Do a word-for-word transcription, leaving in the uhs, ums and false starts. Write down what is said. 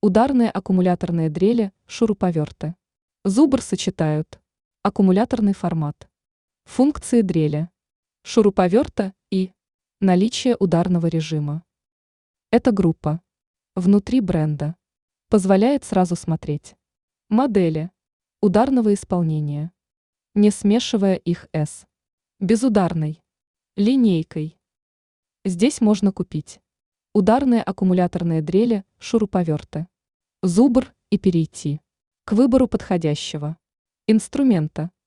Ударные аккумуляторные дрели, шуруповерты. Зубр сочетают. Аккумуляторный формат. Функции дрели. Шуруповерта и наличие ударного режима. Эта группа внутри бренда позволяет сразу смотреть модели ударного исполнения, не смешивая их с безударной линейкой. Здесь можно купить ударные аккумуляторные дрели, шуруповерты, зубр и перейти к выбору подходящего инструмента.